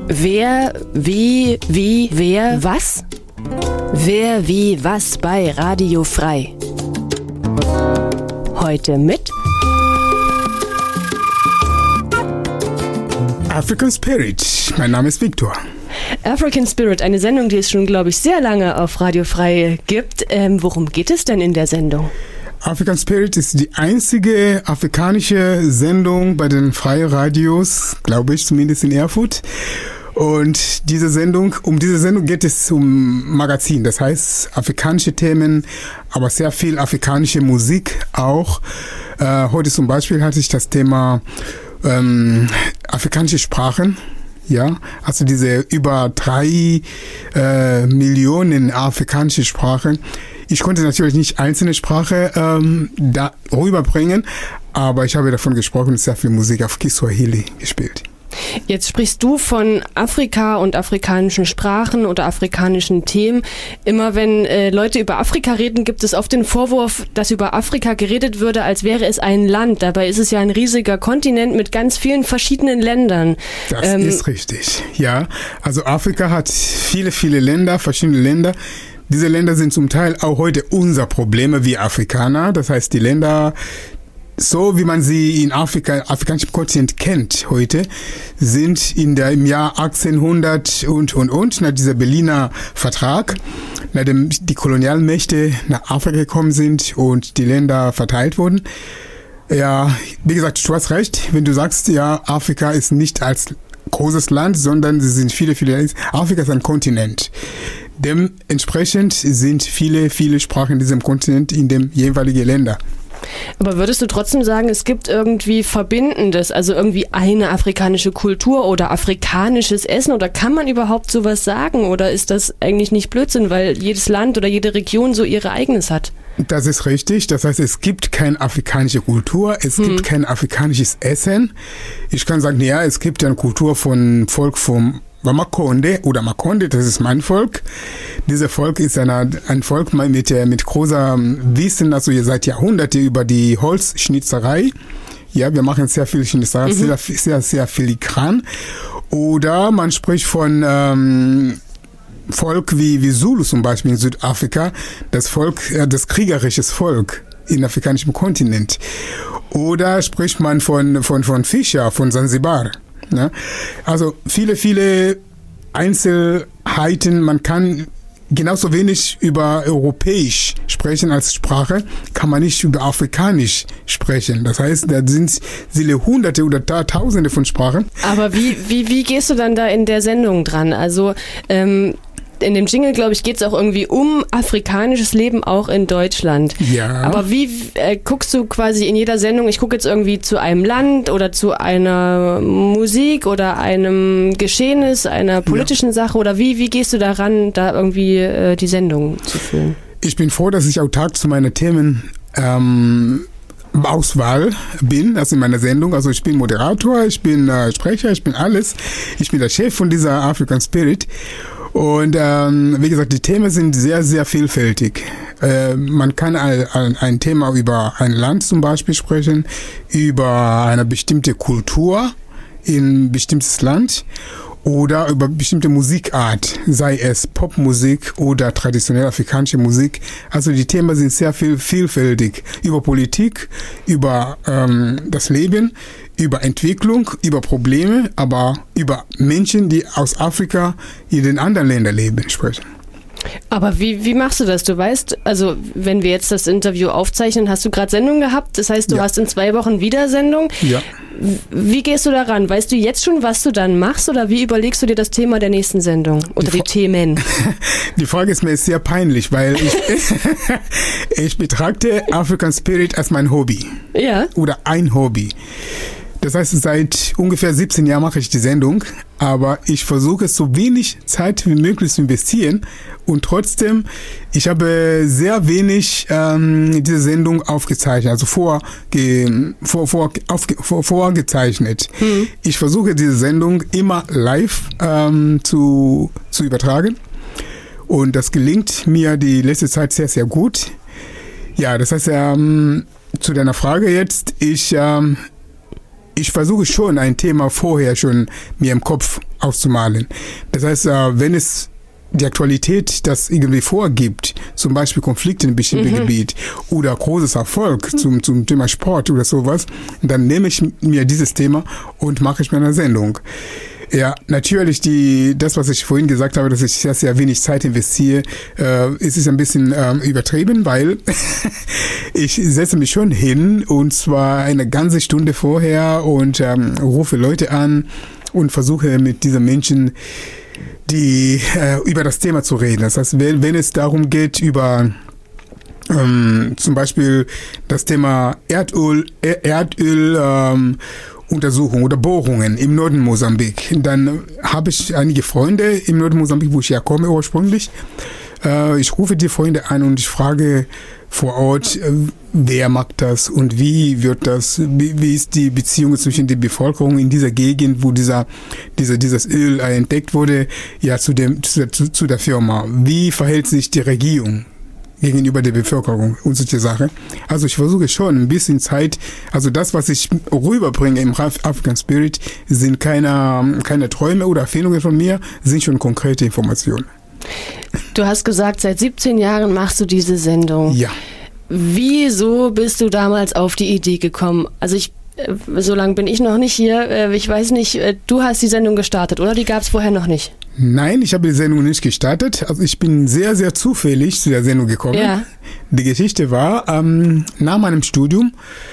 Wer, wie, wer, was? Wer, wie, was bei Radio Frei. Heute mit African Spirit. Mein Name ist Victor. African Spirit, eine Sendung, die es schon, glaube ich, sehr lange auf Radio Frei gibt. Worum geht es denn in der Sendung? African Spirit ist die einzige afrikanische Sendung bei den freien Radios, glaube ich, zumindest in Erfurt. Und um diese Sendung geht es um Magazin, das heißt afrikanische Themen, aber sehr viel afrikanische Musik auch. Heute zum Beispiel hatte ich das Thema afrikanische Sprachen. Ja, also diese über 3 Millionen afrikanische Sprachen. Ich konnte natürlich nicht einzelne Sprache da rüberbringen, aber ich habe davon gesprochen, sehr viel Musik auf Kiswahili gespielt. Jetzt sprichst du von Afrika und afrikanischen Sprachen oder afrikanischen Themen. Immer wenn Leute über Afrika reden, gibt es oft den Vorwurf, dass über Afrika geredet würde, als wäre es ein Land. Dabei ist es ja ein riesiger Kontinent mit ganz vielen verschiedenen Ländern. Das ist richtig, ja. Also Afrika hat viele, viele Länder, verschiedene Länder. Diese Länder sind zum Teil auch heute unser Problem, wir Afrikaner. Das heißt, die Länder, so wie man sie in afrikanischen Kontinent kennt heute, sind im Jahr 1800 und nach dieser Berliner Vertrag, nachdem die Kolonialmächte nach Afrika gekommen sind und die Länder verteilt wurden. Ja, wie gesagt, du hast recht, wenn du sagst, ja, Afrika ist nicht als großes Land, sondern sie sind viele, viele. Afrika ist ein Kontinent. Dementsprechend sind viele, viele Sprachen in diesem Kontinent in dem jeweiligen Länder. Aber würdest du trotzdem sagen, es gibt irgendwie Verbindendes, also irgendwie eine afrikanische Kultur oder afrikanisches Essen, oder kann man überhaupt sowas sagen, oder ist das eigentlich nicht Blödsinn, weil jedes Land oder jede Region so ihre eigenes hat? Das ist richtig, das heißt, es gibt keine afrikanische Kultur, es gibt kein afrikanisches Essen. Ich kann sagen, ja, es gibt eine Kultur von Volk vom Makonde oder Makonde, das ist mein Volk. Dieses Volk ist ein Volk mit großer Wissen, also seit Jahrhunderten über die Holzschnitzerei. Ja, wir machen sehr viel Schnitzerei, sehr, sehr filigran. Oder man spricht von Volk wie Zulu zum Beispiel in Südafrika, das kriegerisches Volk im afrikanischen Kontinent. Oder spricht man von Fischer, von Sansibar. Ja, also viele, viele Einzelheiten. Man kann genauso wenig über Europäisch sprechen als Sprache, kann man nicht über Afrikanisch sprechen. Das heißt, da sind viele Hunderte oder Tausende von Sprachen. Aber wie gehst du dann da in der Sendung dran? Also in dem Jingle, glaube ich, geht es auch irgendwie um afrikanisches Leben auch in Deutschland. Ja. Aber wie guckst du quasi in jeder Sendung, ich gucke jetzt irgendwie zu einem Land oder zu einer Musik oder einem Geschehnis, einer politischen Sache, oder wie gehst du daran, da irgendwie die Sendung zu führen? Ich bin froh, dass ich autark zu meinen Themen Auswahl bin, also in meiner Sendung. Also ich bin Moderator, ich bin Sprecher, ich bin alles. Ich bin der Chef von dieser African Spirit. Und wie gesagt, die Themen sind sehr, sehr vielfältig. Man kann ein Thema über ein Land zum Beispiel sprechen, über eine bestimmte Kultur in ein bestimmtes Land oder über bestimmte Musikart, sei es Popmusik oder traditionelle afrikanische Musik. Also die Themen sind sehr vielfältig. Über Politik, über das Leben, über Entwicklung, über Probleme, aber über Menschen, die aus Afrika in den anderen Ländern leben, sprechen. Aber wie machst du das? Du weißt, also wenn wir jetzt das Interview aufzeichnen, hast du gerade Sendung gehabt, das heißt, du hast in 2 Wochen wieder Sendung. Ja. Wie gehst du daran? Weißt du jetzt schon, was du dann machst, oder wie überlegst du dir das Thema der nächsten Sendung oder die Themen? Die Frage ist mir sehr peinlich, weil ich betrachte African Spirit als mein Hobby. Ja. Oder ein Hobby. Das heißt, seit ungefähr 17 Jahren mache ich die Sendung, aber ich versuche so wenig Zeit wie möglich zu investieren, und trotzdem, ich habe sehr wenig diese Sendung aufgezeichnet, also vorgezeichnet. Ich versuche diese Sendung immer live zu übertragen, und das gelingt mir die letzte Zeit sehr, sehr gut. Ja, das heißt, zu deiner Frage jetzt, ich versuche schon ein Thema vorher schon mir im Kopf auszumalen. Das heißt, wenn es die Aktualität das irgendwie vorgibt, zum Beispiel Konflikte in einem bestimmten Gebiet oder großes Erfolg zum Thema Sport oder sowas, dann nehme ich mir dieses Thema und mache ich mir eine Sendung. Ja, natürlich das, was ich vorhin gesagt habe, dass ich sehr, sehr wenig Zeit investiere, ist ein bisschen übertrieben, weil ich setze mich schon hin und zwar eine ganze Stunde vorher und rufe Leute an und versuche mit diesen Menschen über das Thema zu reden. Das heißt, wenn es darum geht, über zum Beispiel das Thema Erdöl Untersuchungen oder Bohrungen im Norden Mosambik, dann habe ich einige Freunde im Norden Mosambik, wo ich herkomme ursprünglich. Ich rufe die Freunde an und ich frage vor Ort, wer macht das und wie wird das, wie ist die Beziehung zwischen der Bevölkerung in dieser Gegend, wo dieses Öl entdeckt wurde, ja, zu der Firma. Wie verhält sich die Regierung gegenüber der Bevölkerung und solche Sachen. Also ich versuche schon ein bisschen Zeit, also das, was ich rüberbringe im African Spirit, sind keine Träume oder Erfindungen von mir, sind schon konkrete Informationen. Du hast gesagt, seit 17 Jahren machst du diese Sendung. Ja. Wieso bist du damals auf die Idee gekommen? Also so lange bin ich noch nicht hier. Ich weiß nicht, du hast die Sendung gestartet, oder? Die gab es vorher noch nicht. Nein, ich habe die Sendung nicht gestartet. Also ich bin sehr, sehr zufällig zu der Sendung gekommen. Ja. Die Geschichte war, nach meinem Studium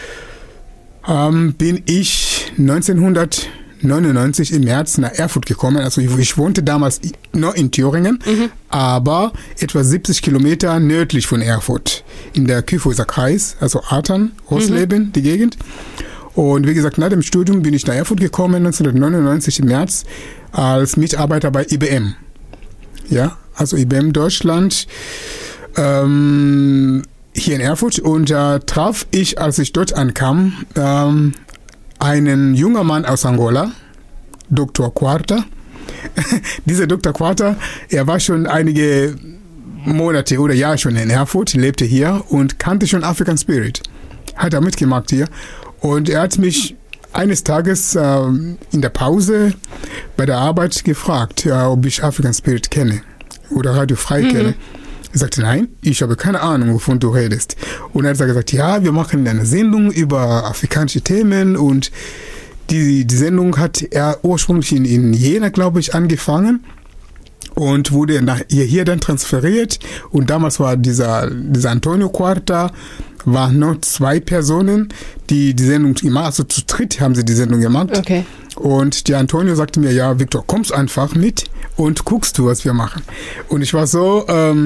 bin ich 1999 im März nach Erfurt gekommen. Also ich wohnte damals noch in Thüringen, aber etwa 70 Kilometer nördlich von Erfurt in der Kyffhäuser Kreis, also Artern, Rosleben, die Gegend. Und wie gesagt, nach dem Studium bin ich nach Erfurt gekommen, 1999 im März, als Mitarbeiter bei IBM. Ja, also IBM Deutschland, hier in Erfurt. Und da traf ich, als ich dort ankam, einen jungen Mann aus Angola, Dr. Quarta. Dieser Dr. Quarta, er war schon einige Monate oder Jahre schon in Erfurt, lebte hier und kannte schon African Spirit. Hat er mitgemacht hier. Und er hat mich eines Tages in der Pause bei der Arbeit gefragt, ob ich African Spirit kenne oder Radio Frei kenne. Ich sagte, nein, ich habe keine Ahnung, wovon du redest. Und er hat gesagt, ja, wir machen eine Sendung über afrikanische Themen und die Sendung hat er ursprünglich in Jena, glaube ich, angefangen und wurde nach hier dann transferiert. Und damals war dieser Antonio Quarta, waren noch 2 Personen, die Sendung gemacht, also zu dritt haben sie die Sendung gemacht. Okay. Und der Antonio sagte mir, ja, Victor, kommst einfach mit und guckst du, was wir machen. Und ich war so,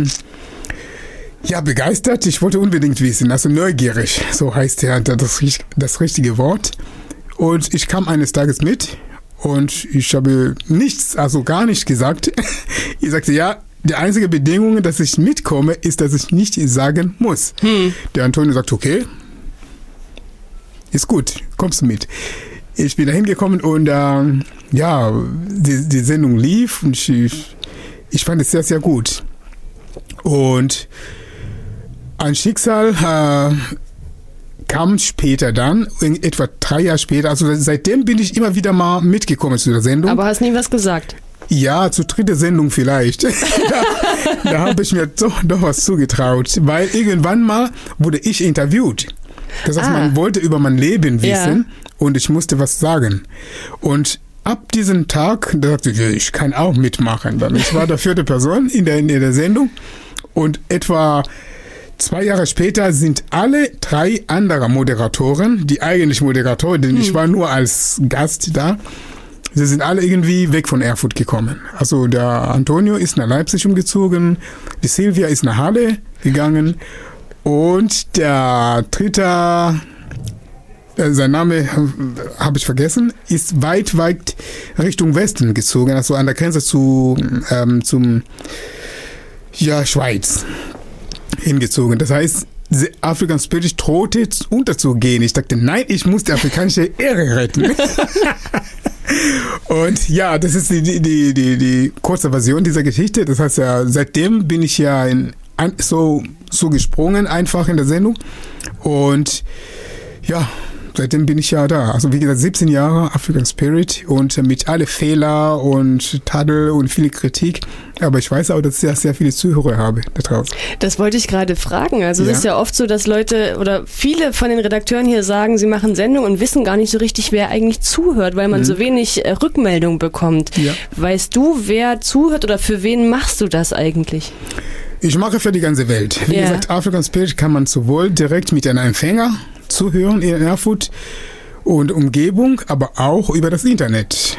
begeistert. Ich wollte unbedingt wissen, also neugierig, so heißt ja das richtige Wort. Und ich kam eines Tages mit und ich habe gar nichts gesagt. Ich sagte, ja, die einzige Bedingung, dass ich mitkomme, ist, dass ich nicht sagen muss. Der Antonio sagt, okay, ist gut, kommst du mit. Ich bin da hingekommen und die Sendung lief und ich fand es sehr, sehr gut. Und ein Schicksal kam später dann, etwa 3 Jahre später. Also seitdem bin ich immer wieder mal mitgekommen zu der Sendung. Aber hast nie was gesagt? Ja, zur 3. Sendung vielleicht. da habe ich mir doch was zugetraut, weil irgendwann mal wurde ich interviewt. Das heißt, man wollte über mein Leben wissen und ich musste was sagen. Und ab diesem Tag, da dachte ich, ich kann auch mitmachen. Ich war der 4. Person in der Sendung und etwa 2 Jahre später sind alle 3 andere Moderatoren, die eigentlich Moderatoren, denn ich war nur als Gast da, sie sind alle irgendwie weg von Erfurt gekommen. Also der Antonio ist nach Leipzig umgezogen, die Silvia ist nach Halle gegangen und der dritte, sein Name habe ich vergessen, ist weit Richtung Westen gezogen, also an der Grenze zum Schweiz hingezogen. Das heißt, African Spirit drohte unterzugehen. Ich dachte, nein, ich muss die afrikanische Ehre retten. Und ja, das ist die kurze Version dieser Geschichte. Das heißt, seitdem bin ich ja so gesprungen einfach in der Sendung. Und ja, seitdem bin ich ja da. Also wie gesagt, 17 Jahre African Spirit und mit alle Fehler und Tadel und viel Kritik. Aber ich weiß auch, dass ich sehr viele Zuhörer habe da draußen. Das wollte ich gerade fragen. Also es ist ja oft so, dass Leute oder viele von den Redakteuren hier sagen, sie machen Sendungen und wissen gar nicht so richtig, wer eigentlich zuhört, weil man so wenig Rückmeldung bekommt. Ja. Weißt du, wer zuhört oder für wen machst du das eigentlich? Ich mache für die ganze Welt. Wie gesagt, African Spirit kann man sowohl direkt mit einem Empfänger zuhören in Erfurt und Umgebung, aber auch über das Internet.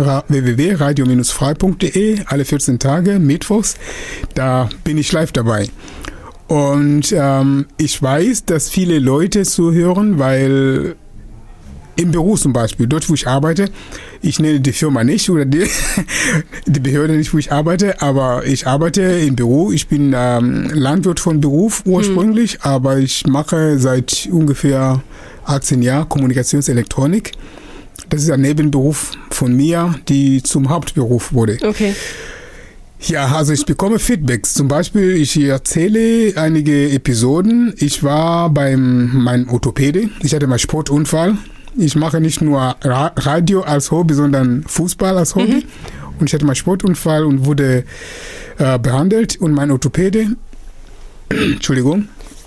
www.radio-frei.de, alle 14 Tage, mittwochs, da bin ich live dabei. Und ich weiß, dass viele Leute zuhören, weil im Büro zum Beispiel, dort wo ich arbeite, ich nenne die Firma nicht oder die Behörde nicht, wo ich arbeite, aber ich arbeite im Büro. Ich bin Landwirt von Beruf ursprünglich, aber ich mache seit ungefähr 18 Jahren Kommunikationselektronik. Das ist ein Nebenberuf von mir, die zum Hauptberuf wurde. Okay. Ja, also ich bekomme Feedbacks. Zum Beispiel, ich erzähle einige Episoden. Ich war meinem Orthopäde. Ich hatte mal Sportunfall. Ich mache nicht nur Radio als Hobby, sondern Fußball als Hobby. Und ich hatte mal Sportunfall und wurde behandelt. Und mein Orthopäde, Entschuldigung,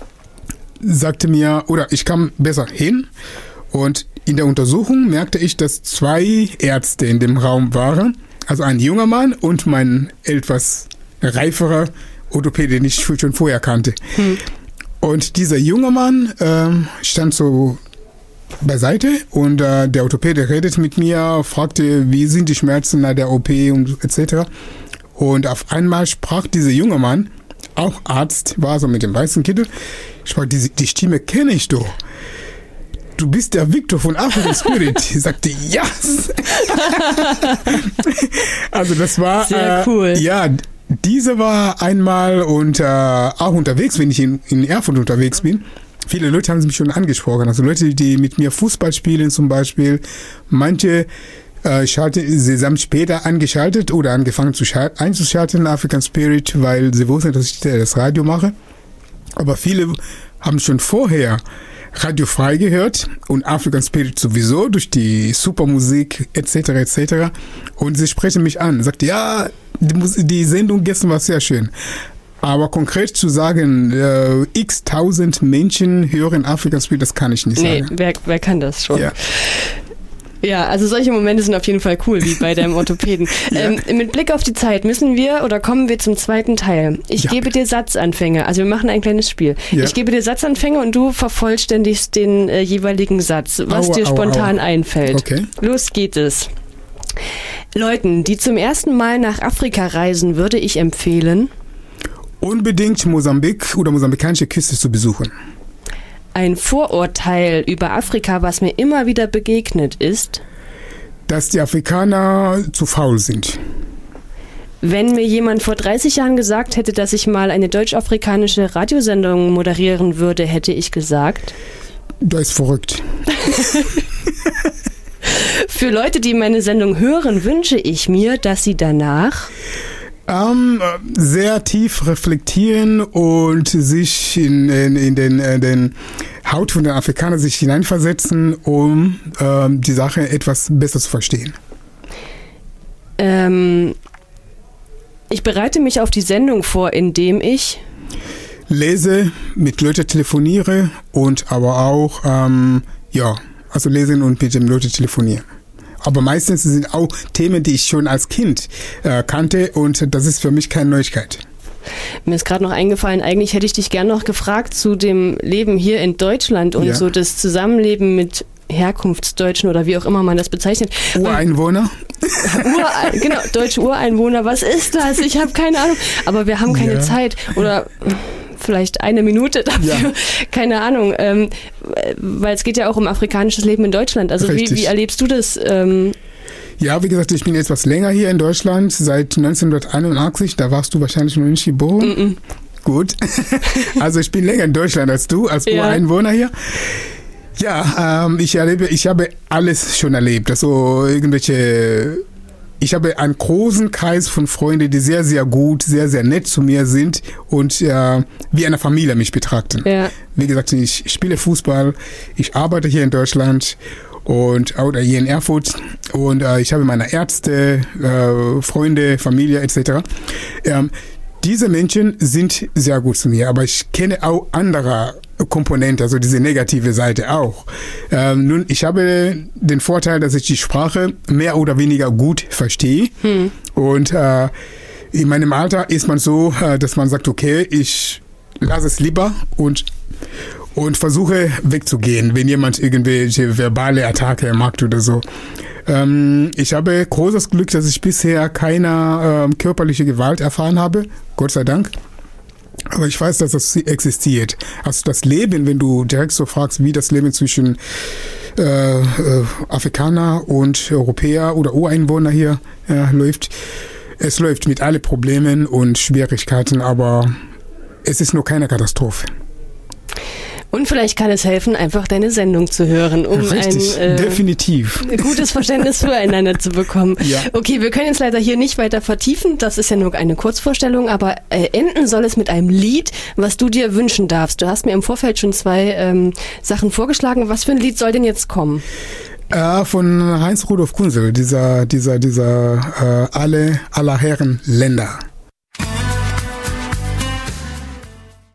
sagte mir, oder ich kam besser hin. Und in der Untersuchung merkte ich, dass 2 Ärzte in dem Raum waren. Also ein junger Mann und mein etwas reiferer Orthopäde, den ich schon vorher kannte. Und dieser junge Mann stand so beiseite und der Orthopäde redet mit mir, fragte, wie sind die Schmerzen nach der OP und etc. Und auf einmal sprach dieser junge Mann, auch Arzt, war so mit dem weißen Kittel, sprach, die Stimme kenne ich doch. Du bist der Victor von African Spirit. Ich sagte, yes! Also das war sehr cool. Ja, diese war einmal und auch unterwegs, wenn ich in Erfurt unterwegs bin. Viele Leute haben mich schon angesprochen. Also Leute, die mit mir Fußball spielen zum Beispiel. Manche sie haben später angeschaltet oder angefangen einzuschalten African Spirit, weil sie wussten, dass ich das Radio mache. Aber viele haben schon vorher Radio frei gehört und African Spirit sowieso durch die Supermusik etc. Und sie sprechen mich an, sagt, ja, die Sendung gestern war sehr schön. Aber konkret zu sagen, x-tausend Menschen hören African Spirit, das kann ich nicht sagen. Nee, wer kann das schon? Ja, also solche Momente sind auf jeden Fall cool, wie bei deinem Orthopäden. Mit Blick auf die Zeit kommen wir zum zweiten Teil. Ich gebe dir Satzanfänge, also wir machen ein kleines Spiel. Ja. Ich gebe dir Satzanfänge und du vervollständigst den jeweiligen Satz, was dir spontan einfällt. Okay. Los geht es. Leuten, die zum ersten Mal nach Afrika reisen, würde ich empfehlen, unbedingt Mosambik oder mosambikanische Küste zu besuchen. Ein Vorurteil über Afrika, was mir immer wieder begegnet, ist, dass die Afrikaner zu faul sind. Wenn mir jemand vor 30 Jahren gesagt hätte, dass ich mal eine deutsch-afrikanische Radiosendung moderieren würde, hätte ich gesagt, das ist verrückt. Für Leute, die meine Sendung hören, wünsche ich mir, dass sie danach sehr tief reflektieren und sich in den Haut von den Afrikanern sich hineinversetzen, um die Sache etwas besser zu verstehen. Ich bereite mich auf die Sendung vor, indem ich lese, mit Leuten telefoniere und aber auch lesen und mit den Leuten telefonieren. Aber meistens sind auch Themen, die ich schon als Kind kannte und das ist für mich keine Neuigkeit. Mir ist gerade noch eingefallen, eigentlich hätte ich dich gern noch gefragt zu dem Leben hier in Deutschland und so das Zusammenleben mit Herkunftsdeutschen oder wie auch immer man das bezeichnet. Ureinwohner? Genau, deutsche Ureinwohner, was ist das? Ich habe keine Ahnung, aber wir haben keine Zeit oder vielleicht eine Minute dafür, keine Ahnung, weil es geht ja auch um afrikanisches Leben in Deutschland. Also wie erlebst du das? Ja, wie gesagt, ich bin etwas länger hier in Deutschland, seit 1981, da warst du wahrscheinlich noch nicht geboren. Gut, also ich bin länger in Deutschland als du, als Ureinwohner hier. Ja, ich habe alles schon erlebt, also irgendwelche ich habe einen großen Kreis von Freunden, die sehr, sehr gut, sehr, sehr nett zu mir sind und wie eine Familie mich betrachten. Ja. Wie gesagt, ich spiele Fußball, ich arbeite hier in Deutschland oder hier in Erfurt und ich habe meine Ärzte, Freunde, Familie etc. Diese Menschen sind sehr gut zu mir, aber ich kenne auch andere Komponente, also diese negative Seite auch. Nun, ich habe den Vorteil, dass ich die Sprache mehr oder weniger gut verstehe. Und in meinem Alter ist man so, dass man sagt, okay, ich lasse es lieber und versuche wegzugehen, wenn jemand irgendwelche verbale Attacke macht oder so. Ich habe großes Glück, dass ich bisher keine körperliche Gewalt erfahren habe, Gott sei Dank. Aber ich weiß, dass das existiert. Also das Leben, wenn du direkt so fragst, wie das Leben zwischen Afrikaner und Europäer oder Ureinwohner hier läuft, es läuft mit allen Problemen und Schwierigkeiten, aber es ist nur keine Katastrophe. Und vielleicht kann es helfen, einfach deine Sendung zu hören, um definitiv ein gutes Verständnis füreinander zu bekommen. Ja. Okay, wir können jetzt leider hier nicht weiter vertiefen, das ist ja nur eine Kurzvorstellung, aber enden soll es mit einem Lied, was du dir wünschen darfst. Du hast mir im Vorfeld schon 2 Sachen vorgeschlagen. Was für ein Lied soll denn jetzt kommen? Von Heinz Rudolf Kunzel, dieser aller Herren Länder.